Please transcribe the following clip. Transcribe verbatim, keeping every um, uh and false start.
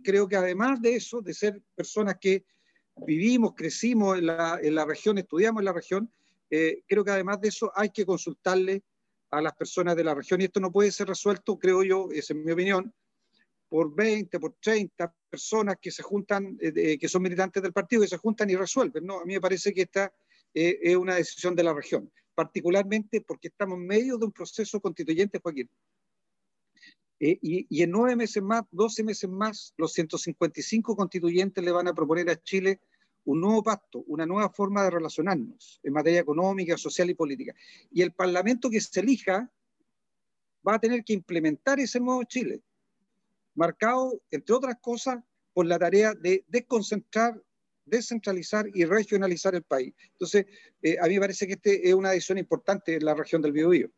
creo que además de eso, de ser personas que vivimos, crecimos en la, en la región, estudiamos en la región, eh, creo que además de eso hay que consultarle a las personas de la región, y esto no puede ser resuelto, creo yo, esa es mi opinión, por veinte, por treinta personas que se juntan, eh, que son militantes del partido, que se juntan y resuelven, ¿no? A mí me parece que esta eh, es una decisión de la región, particularmente porque estamos en medio de un proceso constituyente, Joaquín. Eh, y, y en nueve meses más, doce meses más, los ciento cincuenta y cinco constituyentes le van a proponer a Chile un nuevo pacto, una nueva forma de relacionarnos en materia económica, social y política. Y el Parlamento que se elija va a tener que implementar ese nuevo Chile, marcado, entre otras cosas, por la tarea de desconcentrar, descentralizar y regionalizar el país. Entonces, eh, a mí me parece que esta es una decisión importante en la región del Biobío.